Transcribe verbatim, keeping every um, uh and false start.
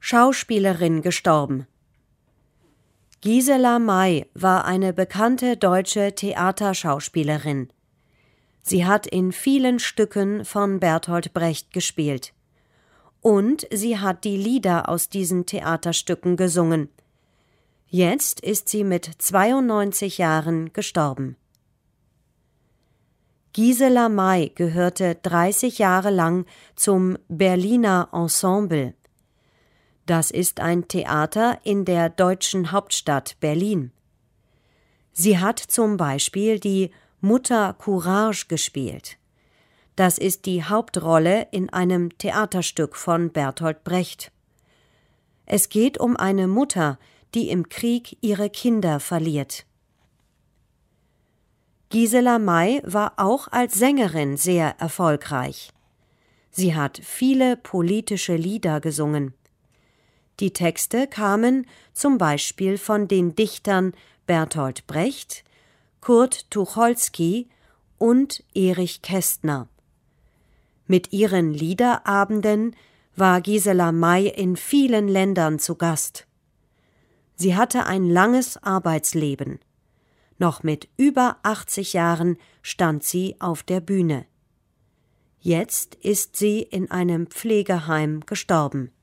Schauspielerin gestorben. Gisela May war eine bekannte deutsche Theaterschauspielerin. Sie hat in vielen Stücken von Bertolt Brecht gespielt. Und sie hat die Lieder aus diesen Theaterstücken gesungen. Jetzt ist sie mit zweiundneunzig Jahren gestorben. Gisela May gehörte dreißig Jahre lang zum Berliner Ensemble. Das ist ein Theater in der deutschen Hauptstadt Berlin. Sie hat zum Beispiel die Mutter Courage gespielt. Das ist die Hauptrolle in einem Theaterstück von Bertolt Brecht. Es geht um eine Mutter, die im Krieg ihre Kinder verliert. Gisela May war auch als Sängerin sehr erfolgreich. Sie hat viele politische Lieder gesungen. Die Texte kamen zum Beispiel von den Dichtern Bertolt Brecht, Kurt Tucholsky und Erich Kästner. Mit ihren Liederabenden war Gisela May in vielen Ländern zu Gast. Sie hatte ein langes Arbeitsleben. Noch mit über achtzig Jahren stand sie auf der Bühne. Jetzt ist sie in einem Pflegeheim gestorben.